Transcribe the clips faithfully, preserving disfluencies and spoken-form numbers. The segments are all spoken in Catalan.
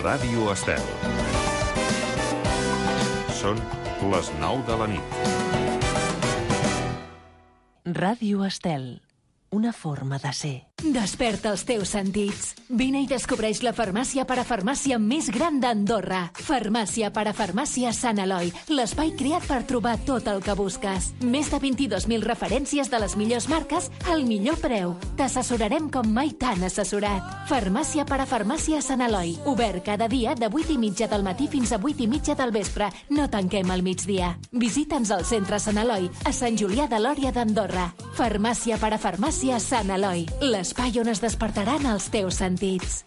Ràdio Estel. Són les nou de la nit. Ràdio Estel, una forma de ser. Desperta els teus sentits. Vine i descobreix la farmàcia parafarmàcia més gran d'Andorra. Farmàcia parafarmàcia Sant Eloi, l'espai creat per trobar tot el que busques. Més de vint-i-dos mil referències de les millors marques al millor preu. T'assessorarem com mai t'han assessorat. Farmàcia parafarmàcia Sant Eloi, obert cada dia de vuit i mitja del matí fins a vuit i mitja del vespre. No tanquem al migdia. Visita'ns al centre Sant Eloi, a Sant Julià de Lòria d'Andorra. Farmàcia parafarmàcia Sant Eloi, l'espai on es despertaran els teus sentits.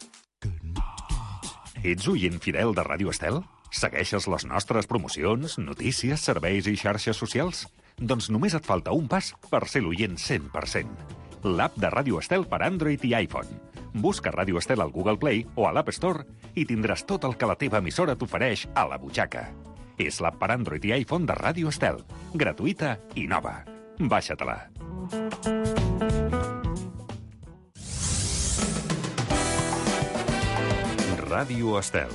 Ets oient fidel de Ràdio Estel? Segueixes les nostres promocions, notícies, serveis i xarxes socials? Doncs només et falta un pas per ser l'oient cent per cent. L'app de Ràdio Estel per Android i iPhone. Busca Ràdio Estel al Google Play o a l'App Store i tindràs tot el que la teva emissora t'ofereix a la butxaca. És l'app per Android i iPhone de Ràdio Estel. Gratuïta i nova. Baixa-te-la. Ràdio Estel.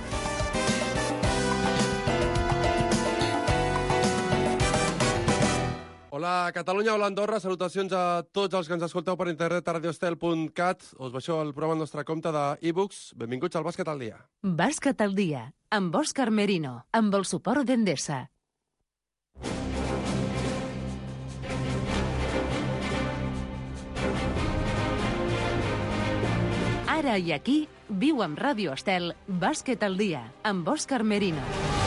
Hola, Catalunya, hola, Andorra. Salutacions a tots els que ens escolteu per internet a radioestel punt cat. Us baixeu el programa al nostre compte d'e-books. Benvinguts al Bàsquet al dia. Bàsquet al dia, amb Òscar Merino, amb el suport d'Endesa. Ara i aquí, viu amb Ràdio Estel, Bàsquet al dia, amb Òscar Merino.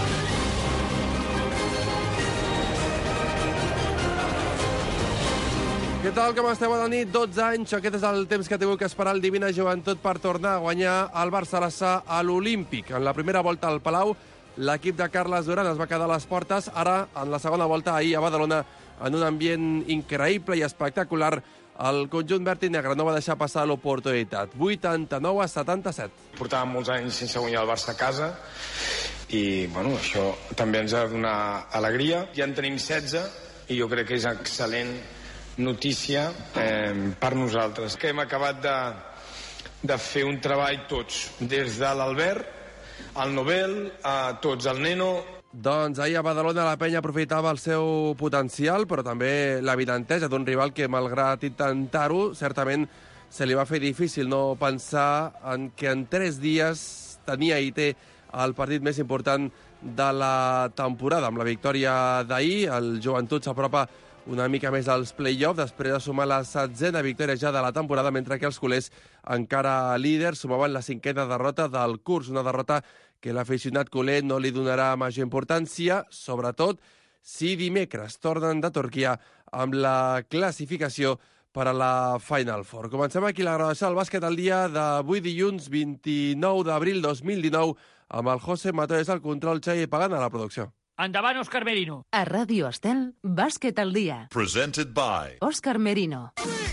Què tal, com esteu a la nit? dotze anys, aquest és el temps que ha tingut que esperar el Divina Joventut per tornar a guanyar el Barça a l'Olímpic. En la primera volta al Palau, l'equip de Carles Duran es va quedar a les portes. Ara, en la segona volta, ahir a Badalona, en un ambient increïble i espectacular, el conjunt verd i negre no va deixar passar l'oportunitat. vuitanta-nou a setanta-set. Portàvem molts anys sense guanyar el Barça a casa i, bueno, això també ens ha de donar alegria. Ja en tenim setze i jo crec que és excel·lent notícia eh, per nosaltres. Que hem acabat de, de fer un treball tots, des de l'Albert, el Nobel, a tots, el Neno. Doncs ahir a Badalona la penya aprofitava el seu potencial, però també l'avidentesa d'un rival que, malgrat intentar-ho, certament se li va fer difícil no pensar en que en tres dies tenia i té el partit més important de la temporada. Amb la victòria d'ahir, el Joventut s'apropa una mica més als play-offs, després de sumar la setzena victòria ja de la temporada, mentre que els culers, encara líders, sumaven la cinquena derrota del curs, una derrota que l'aficionat culer no li donarà major importància, sobretot si dimecres tornen de Turquia amb la classificació per a la Final Four. Comencem aquí la gravació del Bàsquet al dia d'avui dilluns vint-i-nou d'abril dos mil dinou amb el José Matóes al control, Xavi Pagant a la producció. Endavant, Òscar Merino. A Ràdio Estel, Bàsquet al dia. Presented by Òscar Merino.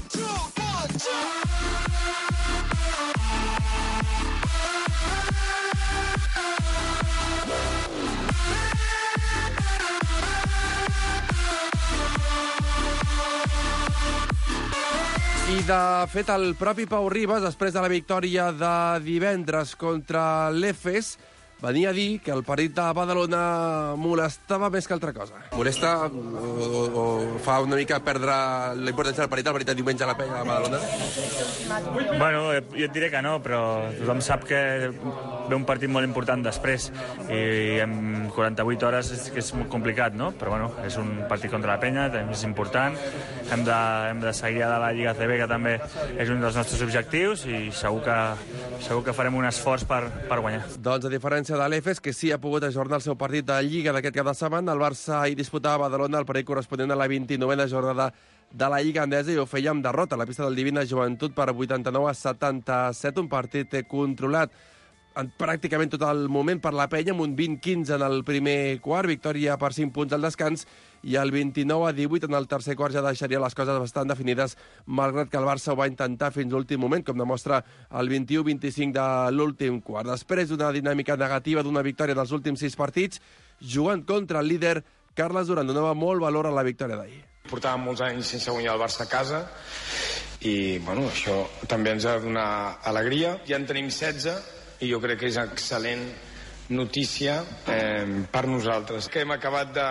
I, de fet, el propi Pau Ribas, després de la victòria de divendres contra l'Efes, venia a dir que el partit de Badalona molestava més que altra cosa. Molesta o, o fa una mica perdre la importància del partit, el partit de diumenge a la penya de Badalona? Bueno, jo et diré que no, però tothom sap que ve un partit molt important després i en quaranta-vuit hores és, és molt complicat, no? Però bueno, és un partit contra la penya, també és important, hem de, hem de seguir a la Lliga A C B, que també és un dels nostres objectius, i segur que, segur que farem un esforç per, per guanyar. Doncs a diferència de l'Efes, que sí ha pogut ajornar el seu partit de Lliga d'aquest cap de setmana, el Barça hi disputava a Badalona el partit corresponent a la vint-i-novena jornada de la Lliga Endesa i ho feia amb derrota a la pista del Divina Joventut per vuitanta-nou a setanta-set, un partit controlat en pràcticament tot el moment per la penya, amb un vint quinze en el primer quart, victòria per cinc punts al descans, i el vint-i-nou a divuit en el tercer quart ja deixaria les coses bastant definides, malgrat que el Barça ho va intentar fins l'últim moment, com demostra el vint-i-u vint-i-cinc de l'últim quart. Després d'una dinàmica negativa d'una victòria dels últims sis partits, jugant contra el líder, Carles Duran donava molt valor a la victòria d'ahir. Portàvem molts anys sense guanyar el Barça a casa i, bueno, això també ens ha de donar alegria. Ja en tenim setze i jo crec que és excel·lent notícia eh, per nosaltres. Que hem acabat de,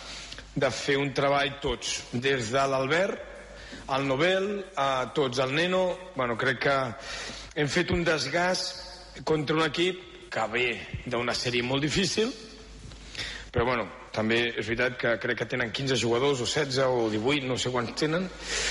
de fer un treball tots, des de l'Albert, el Nobel, a tots, el Neno. Bueno, crec que hem fet un desgast contra un equip que ve d'una sèrie molt difícil, però bueno, també és veritat que crec que tenen quinze jugadors, o setze, o divuit, no sé quants tenen,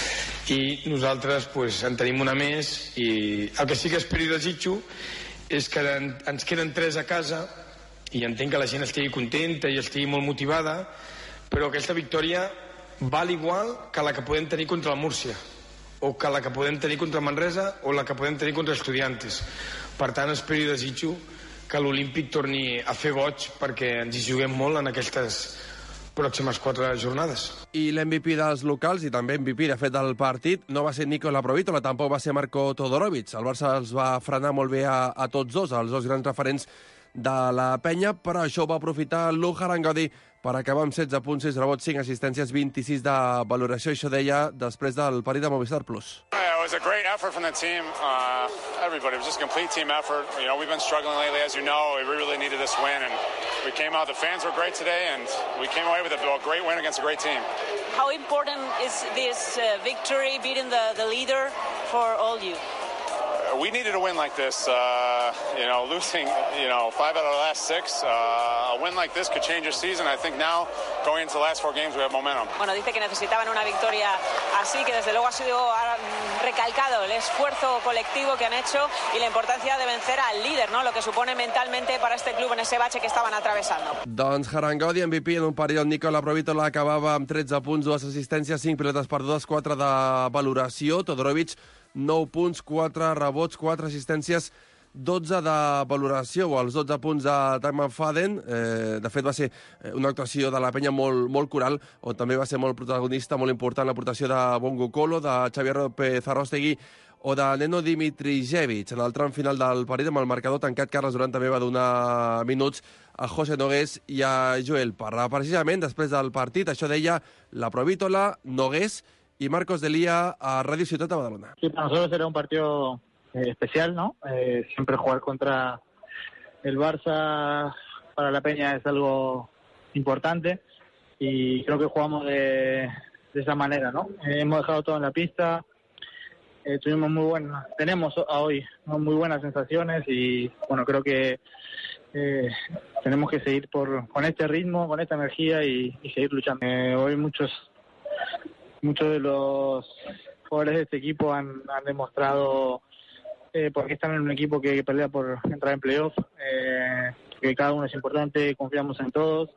i nosaltres pues, en tenim una més, i el que sí que espero i desitjo és que en, ens queden tres a casa, i entenc que la gent estigui contenta i estigui molt motivada, però aquesta victòria val igual que la que podem tenir contra el Múrcia, o que la que podem tenir contra Manresa, o la que podem tenir contra Estudiantes. Per tant, espero i desitjo que l'Olímpic torni a fer goig, perquè ens hi juguem molt en aquestes pròximes quatre jornades. I l'M V P dels locals, i també M V P, de fet, del partit, no va ser Nikola Provítola, tampoc va ser Marko Todorovic. El Barça els va frenar molt bé a, a tots dos, els dos grans referents de la penya, però això ho va aprofitar Luka Harangodi per acabar amb setze punts, sis rebots, cinc assistències, vint-i-sis de valoració. Això deia després del partit de Movistar Plus. Yeah, it was a great effort from the team. Uh, everybody, it was just a complete team effort. You know, we've been struggling lately, as you know. We really needed this win, and we came out. The fans were great today, and we came away with a great win against a great team. How important is this uh, victory, beating the, the leader, for all you? We needed a win like this. Uh, you know, losing, you know, five out of the last six. Uh, a win like this could change your season. I think now, going into the last four games, we have momentum. Bueno, dice que necesitaban una victoria así, que desde luego ha sido ha recalcado el esfuerzo colectivo que han hecho y la importancia de vencer al líder, ¿no? Lo que supone mentalmente para este club en ese bache que estaban atravesando. Doncs Harangodi, M V P, en un partit on Nikola Provítola acabava amb tretze punts, dues assistències, cinc pilotes perdudes, quatre de valoració. Todorovic, nou punts, quatre rebots, quatre assistències, dotze de valoració, o els dotze punts de Tyrone Faden. Eh, de fet, va ser una actuació de la penya molt, molt coral, on també va ser molt protagonista, molt important, l'aportació de Bongo Colo, de Xavier López Arrostegui o de Neno Dimitrijevic. En el tram final del partit, amb el marcador tancat, Carles Durant també va donar minuts a José Nogués i a Joel Parra. Precisament, després del partit, això deia la Provítola, Nogués y Marcos Delia a Radio Ciutat de Badalona. Sí, para nosotros era un partido eh, especial, ¿no? Eh, siempre jugar contra el Barça para la Peña es algo importante y creo que jugamos de, de esa manera, ¿no? Eh, hemos dejado todo en la pista, eh, tuvimos muy buenas, tenemos a hoy, ¿no? Muy buenas sensaciones y bueno, creo que eh, tenemos que seguir por con este ritmo, con esta energía y, y seguir luchando. Eh, hoy muchos Muchos de los jugadores de este equipo han, han demostrado eh, por qué están en un equipo que, que pelea por entrar en playoff, eh, que cada uno es importante, confiamos en todos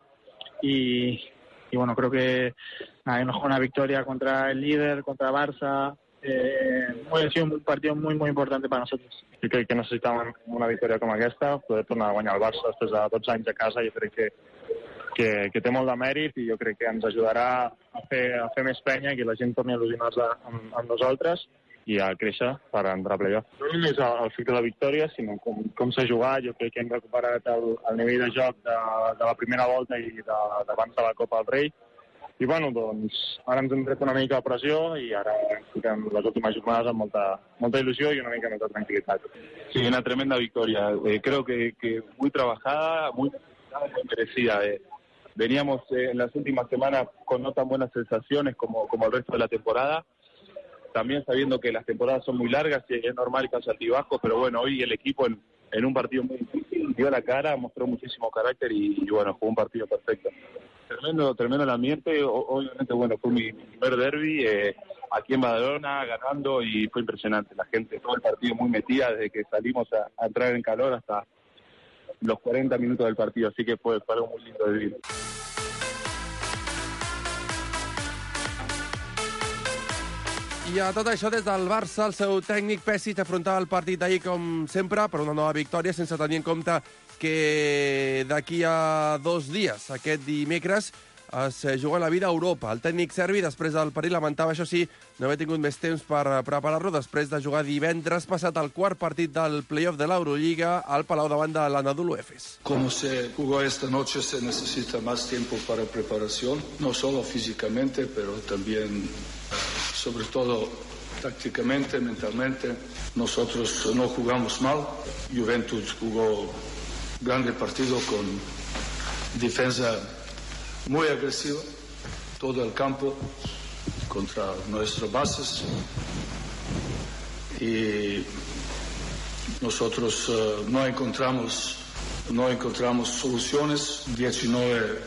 y, y bueno, creo que nada, nos una victoria contra el líder, contra Barça. Eh, ha sido un partido muy, muy importante para nosotros. Jo crec que necessitàvem una victòria com aquesta, poder tornar a guanyar el Barça després de dotze anys a casa. Jo crec que Que, que té molt de mèrit i jo crec que ens ajudarà a fer, a fer més penya, que la gent torni a il·lusionar-se amb, amb nosaltres i a créixer per entrar a playoff. No només el, el fet de la victòria, sinó com, com s'ha jugat. Jo crec que hem recuperat el, el nivell de joc de, de la primera volta i d'abans de, de la Copa del Rei. I bueno, doncs ara ens hem tret una mica de pressió i ara fiquem les últimes jornades amb molta, molta il·lusió i una mica més de tranquil·litat. Sí, una tremenda victoria. Eh, creo que, que muy trabajada, muy, muy merecida. Eh. Veníamos eh, en las últimas semanas con no tan buenas sensaciones como, como el resto de la temporada, también sabiendo que las temporadas son muy largas y es normal que haya altibajos, pero bueno, hoy el equipo en, en un partido muy difícil dio la cara, mostró muchísimo carácter y, y bueno, jugó un partido perfecto. Tremendo, tremendo el ambiente. O, obviamente, bueno, fue mi, mi primer derbi eh, aquí en Badalona, ganando, y fue impresionante. La gente, todo el partido muy metida, desde que salimos a, a entrar en calor hasta los cuarenta minutos del partido, así que fue, fue algo muy lindo de vivir. I a tot això, des del Barça, el seu tècnic Pesic afrontava el partit d'ahir, com sempre, per una nova victòria, sense tenir en compte que d'aquí a dos dies, aquest dimecres, es juga la vida a Europa. El tècnic serbi, després del partit, lamentava, això sí, no haver tingut més temps per preparar-lo, després de jugar divendres passat el quart partit del playoff de l'Eurolliga al Palau davant de l'Anadolu Efes. Como se jugó esta noche, se necesita más tiempo para preparación, no solo físicamente, pero también, sobre todo, tácticamente, mentalmente. Nosotros no jugamos mal. Juventus jugó grande partido con defensa muy agresiva, todo el campo contra nuestras bases. Y nosotros uh, no encontramos no encontramos soluciones. diecinueve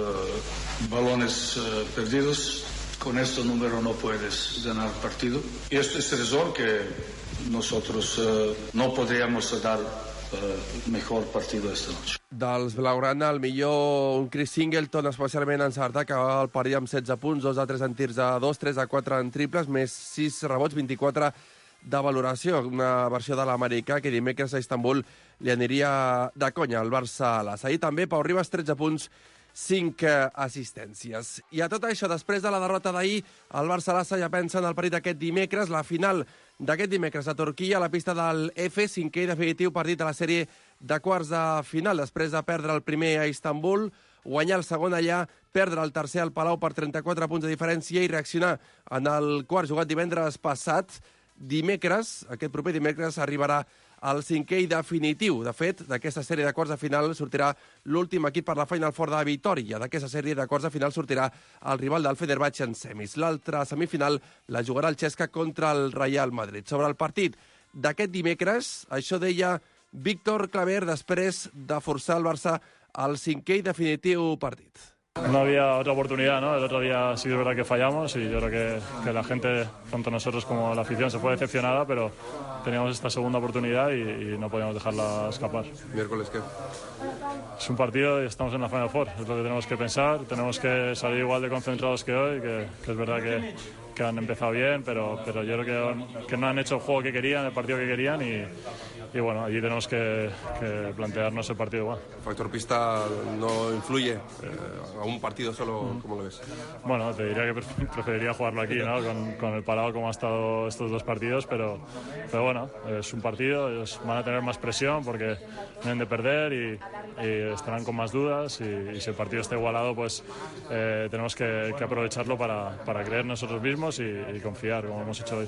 uh, balones uh, perdidos. Con este número no puedes ganar partido. Y esto es razón que nosotros uh, no podríamos dar uh, mejor partido esta noche. Dels blaugrana, el millor un Chris Singleton, especialment encertat, que va al partit amb setze punts, dos a tres en tirs a dos, tres a quatre en triples, més sis rebots, vint-i-quatre de valoració, una versió de l'americà que dimecres a Istanbul li aniria de conya al Barça a l'As. Ahir també Pau Ribas, tretze punts, cinc assistències. I a tot això, després de la derrota d'ahir, el Barça a l'As ja pensa en el partit d'aquest dimecres, la final d'aquest dimecres a Turquia, a la pista del F, cinquè i definitiu partit de la sèrie de quarts de final, després de perdre el primer a Istanbul, guanyar el segon allà, perdre el tercer al Palau per trenta-quatre punts de diferència i reaccionar en el quart jugat divendres passat. Dimecres, aquest proper dimecres, arribarà al cinquè i definitiu. De fet, d'aquesta sèrie de quarts de final sortirà l'últim equip per la Final Four de Vitòria. D'aquesta sèrie de quarts de final sortirà el rival del Fenerbahçe en semis. L'altra semifinal la jugarà el Chesca contra el Real Madrid. Sobre el partit d'aquest dimecres, això deia Víctor Claver després de forçar el Barça al cinquè i definitiu partit. No había otra oportunidad, ¿no? El otro día sí es verdad que fallamos y yo creo que, que la gente, tanto nosotros como la afición, se fue decepcionada, pero teníamos esta segunda oportunidad y, y no podíamos dejarla escapar. ¿Miércoles qué? Es un partido y estamos en la Final Four, es lo que tenemos que pensar, tenemos que salir igual de concentrados que hoy, que, que es verdad que, que han empezado bien, pero, pero yo creo que, que no han hecho el juego que querían, el partido que querían y, y bueno, allí tenemos que, que plantearnos el partido igual. ¿El factor pista no influye eh, a un partido solo? Mm. ¿Cómo lo ves? Bueno, te diría que preferiría jugarlo aquí, ¿no? Con, con el Palau como ha estado estos dos partidos, pero, pero bueno, es un partido, ellos van a tener más presión porque vienen de perder y, y estarán con más dudas y, y si el partido está igualado, pues eh, tenemos que, que aprovecharlo para, para creer nosotros mismos y, y confiar, como hemos hecho hoy.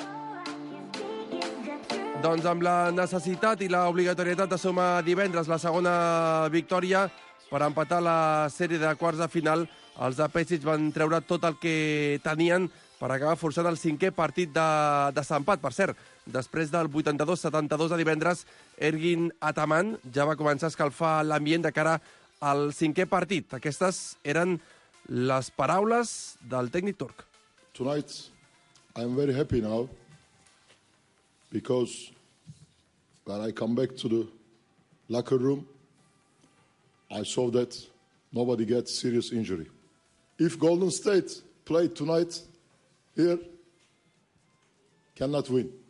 Doncs amb la necessitat i l'obligatorietat de sumar divendres la segona victòria per empatar la sèrie de quarts de final, els de Pesic van treure tot el que tenien per acabar forçant el cinquè partit de desempat. Per cert, després del vuitanta-dos setanta-dos de divendres, Ergin Ataman ja va començar a escalfar l'ambient de cara al cinquè partit. Aquestes eren les paraules del tècnic turc. Tonight, I am very happy now. Because when I come back to the locker room, I saw that nobody gets serious injury. If Golden State played tonight here, cannot win.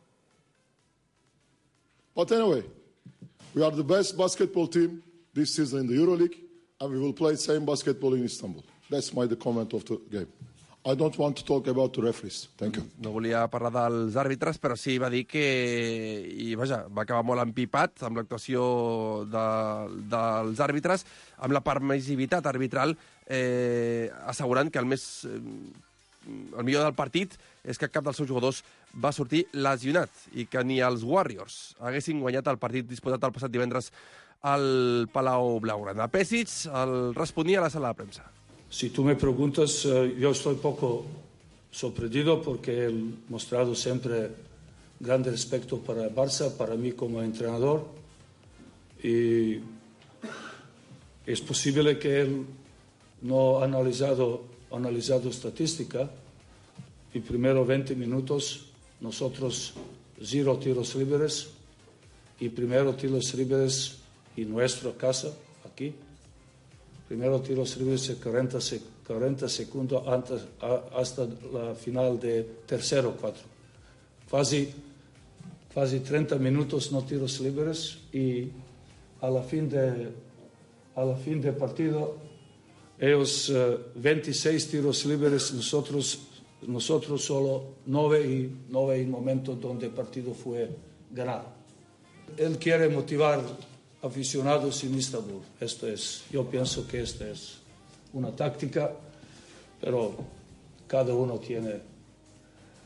But anyway, we are the best basketball team this season in the EuroLeague, and we will play same basketball in Istanbul. That's my the comment of the game. I don't want to talk about the referees. Thank you. No volia parlar dels àrbitres, però sí va dir que... I, vaja, va acabar molt empipat amb l'actuació de, dels àrbitres, amb la permissivitat arbitral, eh, assegurant que el més... Eh, el millor del partit és que cap dels seus jugadors va sortir lesionat i que ni els Warriors haguessin guanyat el partit disputat el passat divendres al Palau Blaugrana. Pesic el responia a la sala de premsa. Si tú me preguntas, yo estoy poco sorprendido porque he mostrado siempre grande respeto para el Barça, para mí como entrenador. Y es posible que él no ha analizado, analizado estadística y primero veinte minutos nosotros cero tiros libres y primero tiros libres en nuestra casa, aquí. Primero tiros libres en cuarenta, cuarenta segundos antes, hasta la final de tercero cuatro. Casi, casi treinta minutos no tiros libres y a la fin de, a la fin de partido ellos uh, veintiséis tiros libres, nosotros, nosotros solo nueve y nueve en momentos donde el partido fue ganado. Él quiere motivar aficionados en Istanbul. Esto es, yo pienso que esta es una táctica, pero cada uno tiene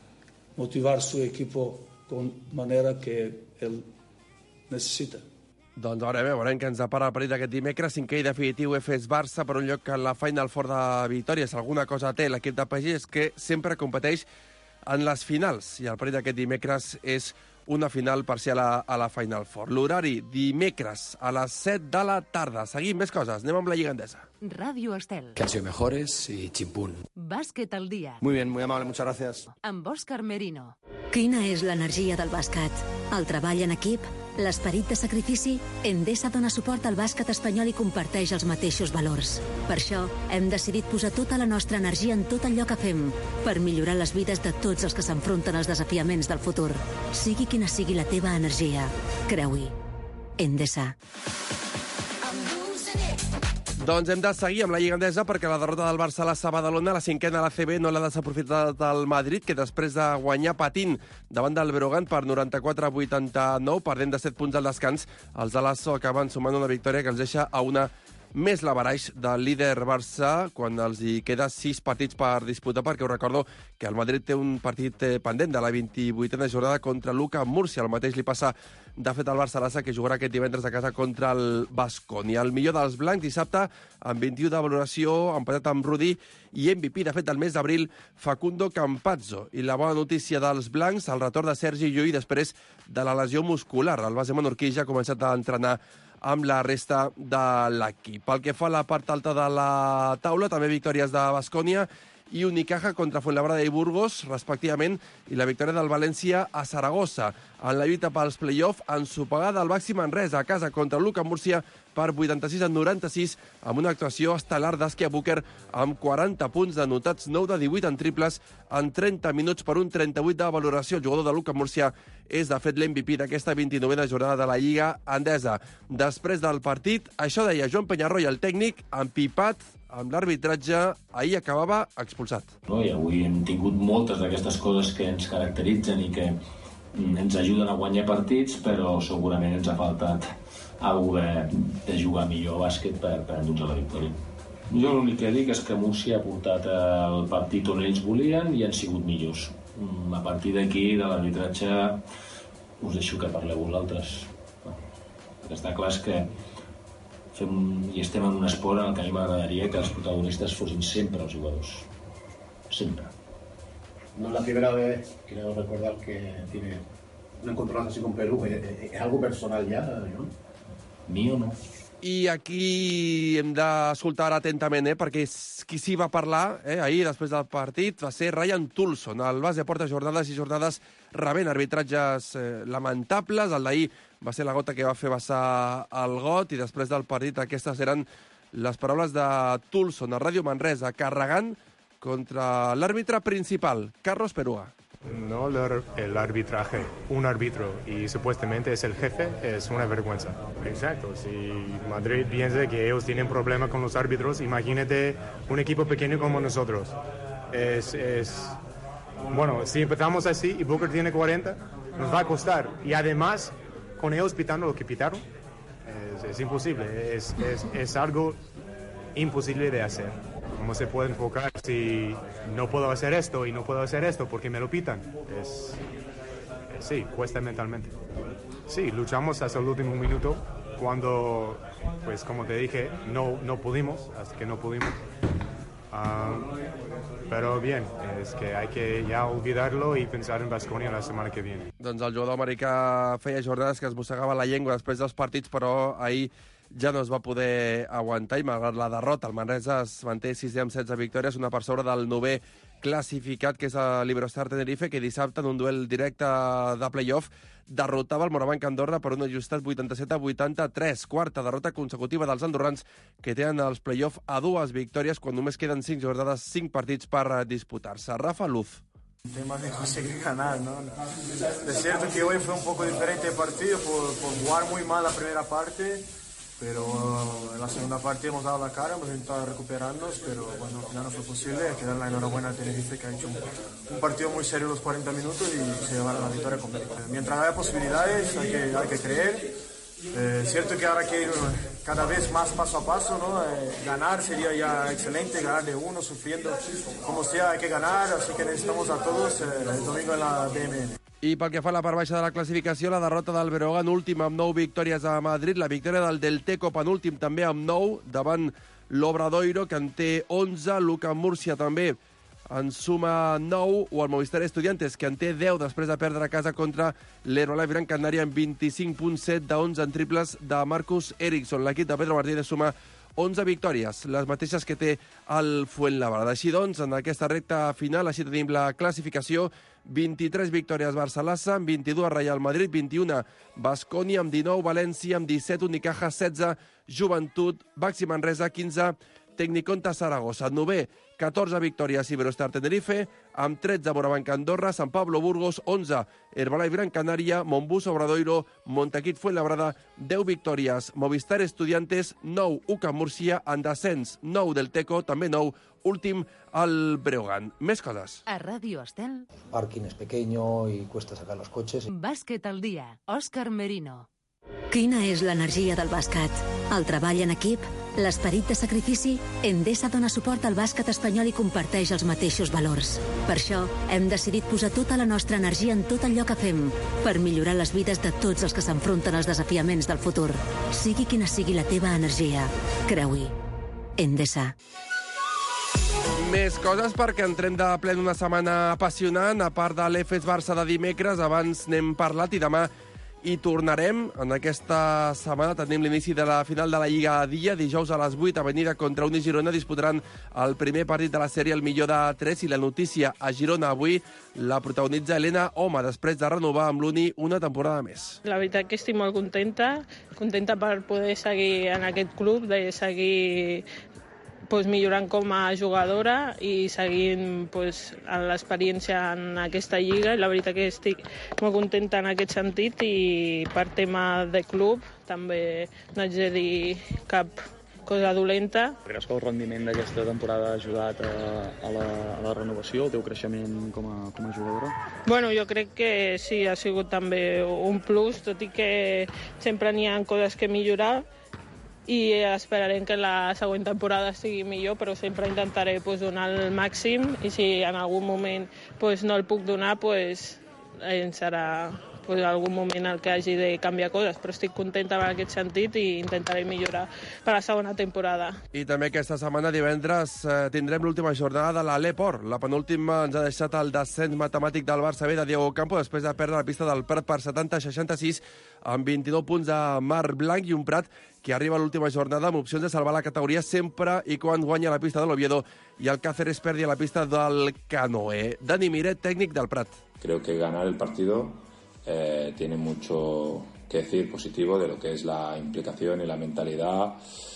motivar su equipo con manera que él necesita. Doncs ara bé, veurem que ens depara el partit d'aquest dimecres, cinquè i definitiu F S Barça per un lloc en la Final Four de victòries. Alguna cosa té l'equip de Pagí és que sempre competeix en les finals i el partit d'aquest dimecres és una final per ser a la, a la Final Four. L'horari, dimecres a les set de la tarda. Seguim més coses, anem amb la Lliga Endesa. Radio Estel. Que han sido mejores y chimpún. Bàsquet al dia. Muy bien, muy amable, muchas gracias. Amb Òscar Merino. Quina és l'energia del bàsquet? El treball en equip? L'esperit de sacrifici? Endesa dona suport al bàsquet espanyol i comparteix els mateixos valors. Per això, hem decidit posar tota la nostra energia en tot allò que fem, per millorar les vides de tots els que s'enfronten als desafiaments del futur. Sigui quina sigui la teva energia, creu-hi. Endesa. Doncs hem de seguir amb la Lliga Endesa perquè la derrota del Barça a la Badalona, la cinquena a la C B, no l'ha desaprofitat el Madrid, que després de guanyar patint davant del Breogán per noranta-quatre a vuitanta-nou, perdent de set punts al descans, els de l'Asso acaben sumant una victòria que els deixa a una més l'avaraix del líder Barça quan els hi queda sis partits per disputar, perquè us recordo que el Madrid té un partit pendent de la vint-i-vuitena jornada contra l'U C A Múrcia. El mateix li passa de fet al Barça-Lassa, que jugarà aquest divendres a casa contra el Baskonia. El millor dels blancs dissabte, amb vint-i-u de valoració, empatat amb Rudi, i M V P, de fet, del mes d'abril, Facundo Campazzo. I la bona notícia dels blancs, el retorn de Sergi Llull després de la lesió muscular. El base menorquí ja ha començat a entrenar amb la resta de l'equip. Pel que fa a la part alta de la taula, també victòries de Baskonia i Unicaja contra Fuenlabrada i Burgos, respectivament, i la victòria del València a Saragossa. En la lluita pels play-off, ensopegada al Baxi Manresa a casa contra l'U C A Múrcia per vuitanta-sis a noranta-sis, amb una actuació estel·lar d'Askia Booker amb quaranta punts anotats, nou de divuit en triples, en trenta minuts per un trenta-vuit de valoració. El jugador de l'U C A Múrcia és, de fet, l'M V P d'aquesta vint-i-novena jornada de la Lliga Endesa. Després del partit, això deia Joan Penyarroia, el tècnic, empipat amb l'arbitratge, ahir acabava expulsat. No, i avui hem tingut moltes d'aquestes coses que ens caracteritzen i que ens ajuden a guanyar partits, però segurament ens ha faltat alguna de, de jugar millor a bàsquet per, per endur-nos la victòria. Jo l'únic que dic és que Múrcia ha portat el partit on ells volien i han sigut millors. A partir d'aquí, de l'arbitratge, us deixo que parleu vosaltres. El que està clar és que fem, i estem en un esport en el que a mi m'agradaria que els protagonistes fossin sempre els jugadors. Sempre. No es la primera vez, creo recordar, que tiene un encontronazo así con Perú. ¿Es, es algo personal ya, no? Mío no. I aquí hem d'escoltar ara atentament, eh, perquè qui s'hi va parlar eh, ahir, després del partit, va ser Ryan Toulson. El base porta jornades i jornades rebent arbitratges eh, lamentables. El d'ahir va ser la gota que va fer vessar el got, i després del partit aquestes eren les paraules de Toulson a Ràdio Manresa, carregant contra l'àrbitre principal, Carlos Perúa. No, el arbitraje, un árbitro y supuestamente es el jefe, es una vergüenza. Exacto, si Madrid piensa que ellos tienen problemas con los árbitros, imagínate un equipo pequeño como nosotros. Es, es, bueno, si empezamos así y Booker tiene cuarenta, nos va a costar. Y además, con ellos pitando lo que pitaron, es, es imposible, es, es, es algo imposible de hacer. ¿Cómo se puede enfocar si no puedo hacer esto y no puedo hacer esto porque me lo pitan? Es, es, sí, cuesta mentalmente. Sí, luchamos hasta el último minuto cuando, pues como te dije, no, no pudimos, hasta que no pudimos. Um, però bien, és que hay que ja olvidarlo i pensar en Baskonia la setmana que viene. Doncs el jugador americà feia jornades que es mossegava la llengua després dels partits, però ahir ja no es va poder aguantar i malgrat la derrota el Manresa es manté sisè amb setze victòries, una per sobre del novè classificat, que és l'Iberostar Tenerife, que dissabte en un duel directe de play-off derrotava el Morabanc Andorra per un ajustat vuitanta-set a vuitanta-tres, quarta derrota consecutiva dels andorrans, que tenen els play-off a dues victòries quan només queden cinc jornades, cinc partits per disputar-se. Rafa Luz. El tema de conseguir ganar, ¿no? Es cierto que hoy fue un poco diferente el partido por, por jugar muy mal la primera parte, pero en la segunda parte hemos dado la cara, hemos intentado recuperarnos, pero bueno, al final no fue posible. Hay que dar la enhorabuena a Tenerife, que ha hecho un, un partido muy serio los cuarenta minutos y se llevaron la victoria completa. Mientras haya posibilidades hay que, hay que creer Eh, cierto que ahora que cada vez más paso a paso, ¿no? Eh, ganar sería ya excelente, ganar de uno, sufriendo, como sea, hay que ganar, así que necesitamos a todos eh, el domingo en la D M N. I pel que fa a la part baixa de la classificació, la derrota del Breogán, últim amb nou victòries a Madrid, la victòria del Del Teco, penúltim també amb nou, davant l'Obradoiro, que en té onze, l'Ucam Múrcia també en suma nou, o el Movistar Estudiantes, que en té deu després de perdre a casa contra l'Herbalife Gran Canària amb vint-i-cinc punt set d'onze en triples de Marcus Eriksson. L'equip de Pedro Martínez suma onze victòries, les mateixes que té el Fuenlabrada. Així doncs, en aquesta recta final, així tenim la classificació: vint-i-tres victòries Barça-Lassa, amb vint-i-dues Real Madrid, vint-i-una Baskonia, amb dinou València, amb disset Unicaja, setze Joventut, Baxi Manresa, quinze Tecniconta Saragossa. Novè, catorze victòries Iberostar Tenerife, amb tretze Borabanca Andorra, San Pablo Burgos, onze Herbalife Gran Canària, Montbus Obradoiro, Montaquit Fuenlabrada, deu victòries Movistar Estudiantes, nou Ucam Múrcia, en descens nou del Teco, també nou, últim el Breogán. Més coses. A Radio Estel. Parking es pequeño y cuesta sacar los coches. Bàsquet al dia. Òscar Merino. Quina és l'energia del bàsquet? El treball en equip? L'esperit de sacrifici? Endesa dona suport al bàsquet espanyol i comparteix els mateixos valors. Per això, hem decidit posar tota la nostra energia en tot allò que fem, per millorar les vides de tots els que s'enfronten als desafiaments del futur. Sigui quina sigui la teva energia, creu-hi. Endesa. Més coses perquè entrem de ple una setmana apassionant. A part de l'E F E S Barça de dimecres, abans n'hem parlat i demà i tornarem. En aquesta setmana tenim l'inici de la final de la Lliga a dia. Dijous a les vuit, Avenida contra Uni Girona disputaran el primer partit de la sèrie, el millor de tres, i la notícia a Girona avui la protagonitza Helena Home, després de renovar amb l'Uni una temporada més. La veritat que estic molt contenta, contenta per poder seguir en aquest club, de seguir pues, millorant com a jugadora i seguint pues, l'experiència en aquesta lliga. La veritat que estic molt contenta en aquest sentit i per tema de club també no haig de dir cap cosa dolenta. Creus que el rendiment d'aquesta temporada ha ajudat a, a, la, a la renovació, el teu creixement com a, com a jugadora? Bueno, jo crec que sí, ha sigut també un plus, tot i que sempre n'hi ha coses que millorar, i esperarem que la següent temporada sigui millor, però sempre intentaré pues, donar el màxim, i si en algun moment pues, no el puc donar, pues, eh, serà pues, algun moment el que hagi de canviar coses, però estic contenta en aquest sentit i intentaré millorar per la segona temporada. I també aquesta setmana, divendres, eh, tindrem l'última jornada de l'Aleport. La penúltima ens ha deixat el descens matemàtic del Barça B de Diego Campo després de perdre la pista del Prat per setanta a seixanta-sis amb vint-i-nou punts de Marc Blanc, i un Prat que arriba a l'última jornada amb opcions de salvar la categoria sempre i quan guanya la pista de l'Oviedo i el Cáceres perdi a la pista del Canoe. Dani Miret, tècnic del Prat. Creo que ganar el partido eh, tiene mucho que decir positivo de lo que es la implicación y la mentalidad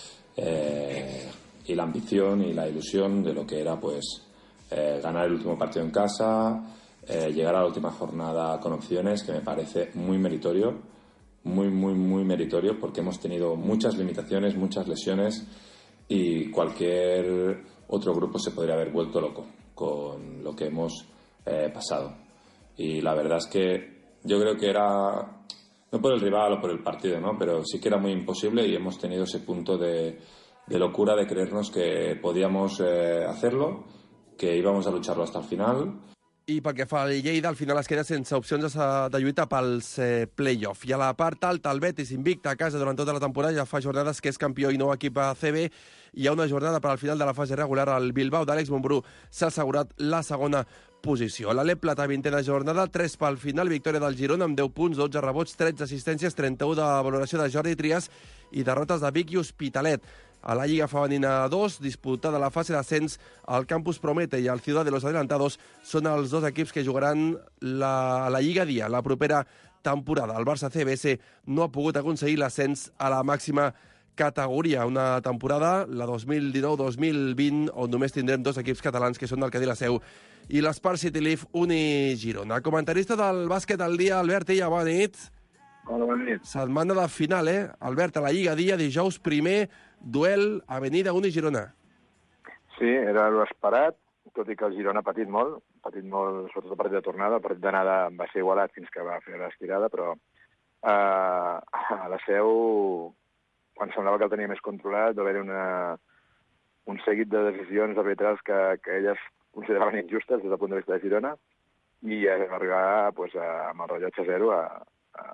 eh, y la ambición y la ilusión de lo que era pues eh, ganar el último partido en casa, eh, llegar a la última jornada con opciones, que me parece muy meritorio. Muy, muy, muy meritorio, porque hemos tenido muchas limitaciones, muchas lesiones, y cualquier otro grupo se podría haber vuelto loco con lo que hemos eh, pasado. Y la verdad es que yo creo que era, no por el rival o por el partido, ¿no? Pero sí que era muy imposible, y hemos tenido ese punto de, de locura de creernos que podíamos eh, hacerlo, que íbamos a lucharlo hasta el final. I pel que fa al Lleida, al final es queda sense opcions de, de lluita pels eh, play-off. I a la part alta, el Betis invicta a casa durant tota la temporada, ja fa jornades que és campió i nou equip a C B. Hi ha una jornada per al final de la fase regular. El Bilbao d'Àlex Montbrú s'ha assegurat la segona posició. L'Alep Plata, vintena jornada, tres pel final, victòria del Girona amb deu punts, dotze rebots, tretze assistències, trenta-u de valoració de Jordi Trias i derrotes de Vic i Hospitalet. A la Lliga Femenina dos, disputada la fase d'ascens, el Campus Promete i el Ciudad de los Adelantados són els dos equips que jugaran la, la Lliga Dia la propera temporada. El Barça C B S no ha pogut aconseguir l'ascens a la màxima categoria. Una temporada, la dos mil dinou dos mil vint, on només tindrem dos equips catalans, que són el Cadí la Seu i l'Spar City Leaf Uni Girona. Comentarista del bàsquet al dia, Albert Illa, bona nit. Hola, bona nit. Setmana de final, eh? Albert, a la Lliga Dia, dijous primer, duel Avenida Uni Girona. Sí, era l'esperat, tot i que el Girona ha patit molt, ha patit molt, sobretot el partit de tornada. El partit d'anada va ser igualat fins que va fer l'estirada, però Uh, a la Seu, quan semblava que el tenia més controlat, va haver-hi una, un seguit de decisions arbitrals que, que elles consideraven injustes des del punt de vista de Girona i va arribar pues, a, amb el rellotge zero a, a,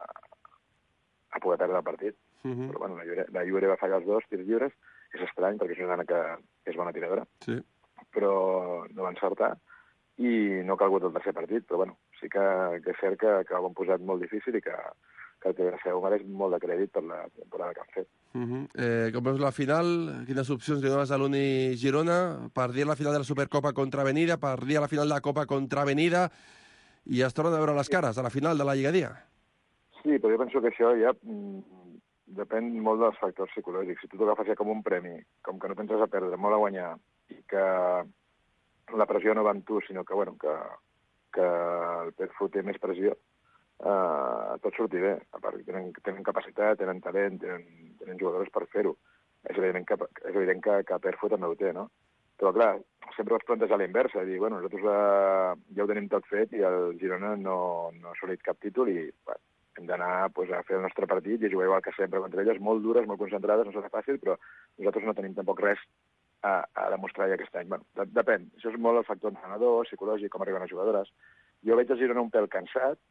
a poder perdre el partit. Uh-huh. Però bueno, la Llure, la Llure va fallar els dos tirs lliures, és estrany perquè és una nana que, que és bona tiradora, sí. Però no va encertar i no ha calgut el tercer partit, però bueno, sí que, que és cert que, que ho han posat molt difícil i que, que el T V C mereix molt de crèdit per la temporada que han fet. Uh-huh. eh, com veus la final? Quines opcions li dones a l'Uni Girona? Per dir la final de la Supercopa contra Avenida, per dir la final de la Copa contra Avenida, i es tornen a veure les cares a la final de la Lligadia. Sí, però jo penso que això ja mm, depèn molt dels factors psicològics. Si tu t'agafes ja com un premi, com que no penses a perdre, molt a guanyar, i que la pressió no va amb tu, sinó que, bueno, que, que el P F U té més pressió, Uh, tot sortir bé. A part, tenen, tenen capacitat, tenen talent, tenen, tenen jugadors per fer-ho. És evident que, és evident que, que Perfo també ho té, no? Però, clar, sempre vas plantejar a la inversa, dir, bueno, nosaltres uh, ja ho tenim tot fet i el Girona no, no ha assolit cap títol i bueno, hem d'anar pues, a fer el nostre partit i a jugar igual que sempre contra elles, molt dures, molt concentrades, no serà fàcil, però nosaltres no tenim tampoc res a, a demostrar ja aquest any. Bueno, de, depèn. Això és molt el factor entrenador, psicològic, com arriben les jugadores. Jo veig el Girona un pèl cansat,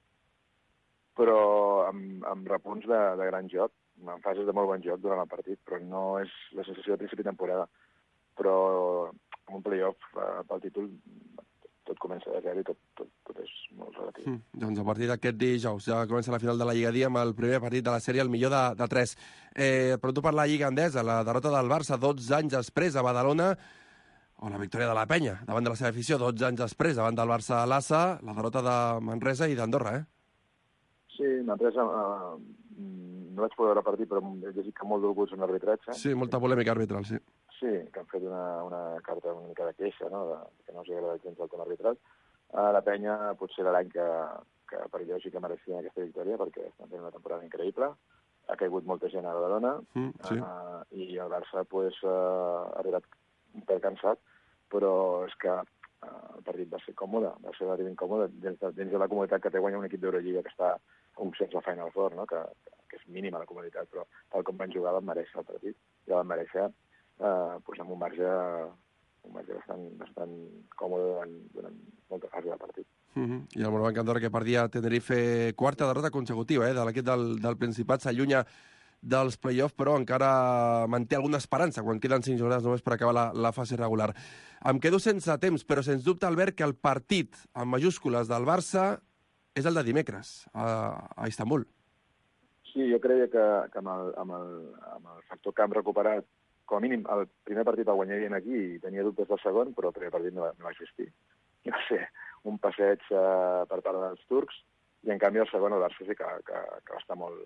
però amb, amb repunts de, de gran joc, en fases de molt bon joc durant el partit, però no és la sensació de principi de temporada. Però en un play-off eh, pel títol tot comença de zero i tot, tot, tot és molt relatiu. Mm, doncs a partir d'aquest dijous ja comença la final de la Lligadia amb el primer partit de la sèrie, el millor de, de tres. Eh, però tu per la Lliga Endesa, la derrota del Barça dotze anys després a Badalona, o la victòria de la Penya davant de la seva afició dotze anys després davant del Barça a l'Assa, la derrota de Manresa i d'Andorra, eh? Sí, Manresa uh, no vaig poder veure el partit, però he llegit que molt dolguts en l'arbitratge. Sí, molta polèmica arbitral, sí. Sí, que han fet una, una carta una mica de queixa, no?, de, que no els agrada gens el tema arbitral. Uh, la Penya potser era l'any que, que per allò sí que mereixia aquesta victòria, perquè estan fent una temporada increïble. Ha caigut molta gent a Badalona, mm, sí. uh, i el Barça pues, uh, ha arribat un pèl cansat, però és que uh, el partit va ser còmode, va ser relativament incòmode dins de, dins de la comoditat que té guanyar un equip d'Eurolliga que està un sense el Final Four, no? que, que és mínima la comoditat, però tal com van jugar van mereixer el partit, i van mereixer eh, pues amb un marge, un marge bastant, bastant còmode durant, durant molta fase del partit. Uh-huh. I el Morabanc Andorra, que perdia Tenerife quarta derrota consecutiva, eh, de l'equip del, del Principat, s'allunya dels play-offs, però encara manté alguna esperança quan queden cinc jornades només per acabar la, la fase regular. Em quedo sense temps, però sens dubte, Albert, que el partit amb majúscules del Barça és el de dimecres, a, a Istanbul. Sí, jo creia que, que amb, el, amb, el, amb el factor que hem recuperat, com a mínim, el primer partit el guanyarien aquí i tenia dubtes del segon, però el primer partit no, no va existir. I va ser un passeig uh, per part dels turcs, i en canvi el segon el Barça sí que, que, que va estar molt,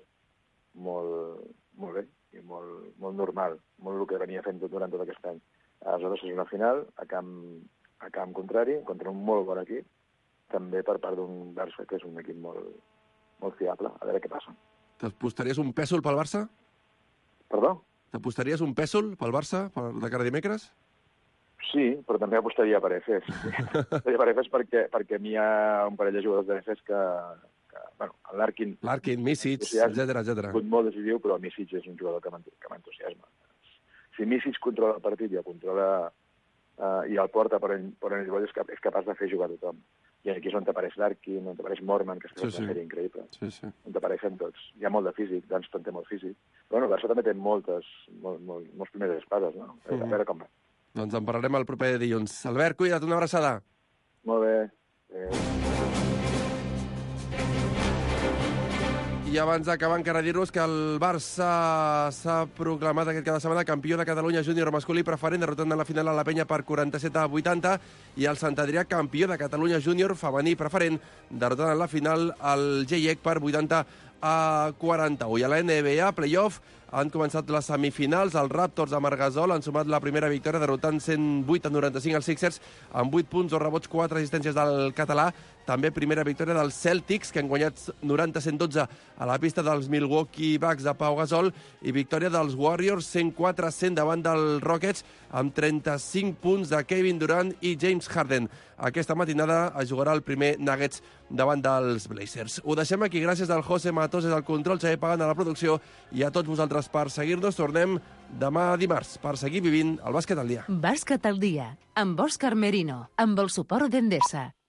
molt, molt bé i molt, molt normal, molt el que venia fent durant tot aquest any. Aleshores és una final a camp, a camp contrari, contra un molt bon equip, també per part d'un Barça que és un equip molt, molt fiable. A veure què passa. T'apostaries un pèsol pel Barça? Perdó? T'apostaries un pèsol pel Barça per, de cara a dimecres? Sí, però també apostaria per Efes. Apostaria per Efes perquè, perquè a mi hi ha un parell de jugadors d'Efes que, que bueno, Larkin... Larkin, Misic, etcètera, etcètera. És molt decisiu, però Misic és un jugador que m'entusiasma. Si Misic controla el partit i el controla uh, i el porta per on, per on ell vol, és, cap, és capaç de fer jugar a tothom. I aquí és on t'apareix Larkin, on t'apareix Morman, que és sí, una sí. sèrie increïble. Sí, sí. On t'apareixen tots. Hi ha molt de físic, Dunston té molt físic. Però bueno, el Barça també té moltes, molt, molt, molts primeres espades, no? A veure, mm. a veure com va. Doncs en parlarem el proper dilluns. Albert, cuida't, una abraçada. Molt bé. Eh... I abans d'acabar encara dir-vos que el Barça s'ha proclamat aquest cada setmana campió de Catalunya júnior masculí preferent, derrotant en la final a la Penya per quaranta-set a vuitanta, i el Sant Adrià campió de Catalunya júnior femení preferent, derrotant en la final el G I E C per vuitanta a quaranta-u. I a la N B A, playoff, han començat les semifinals. Els Raptors de Margasol han sumat la primera victòria derrotant cent vuit a noranta-cinc als Sixers amb vuit punts, dos rebots, quatre assistències del català. També primera victòria dels Celtics, que han guanyat noranta a cent dotze a la pista dels Milwaukee Bucks de Pau Gasol, i victòria dels Warriors cent quatre a cent davant dels Rockets amb trenta-cinc punts de Kevin Durant i James Harden. Aquesta matinada es jugarà el primer Nuggets davant dels Blazers. Ho deixem aquí. Gràcies al José Matos, és el control, Xavier Pagant a la producció, i a tots vosaltres per seguir-nos. Tornem demà dimarts per seguir vivint el bàsquet al dia. Bàsquet al dia, amb Òscar Merino, amb el suport d'Endesa.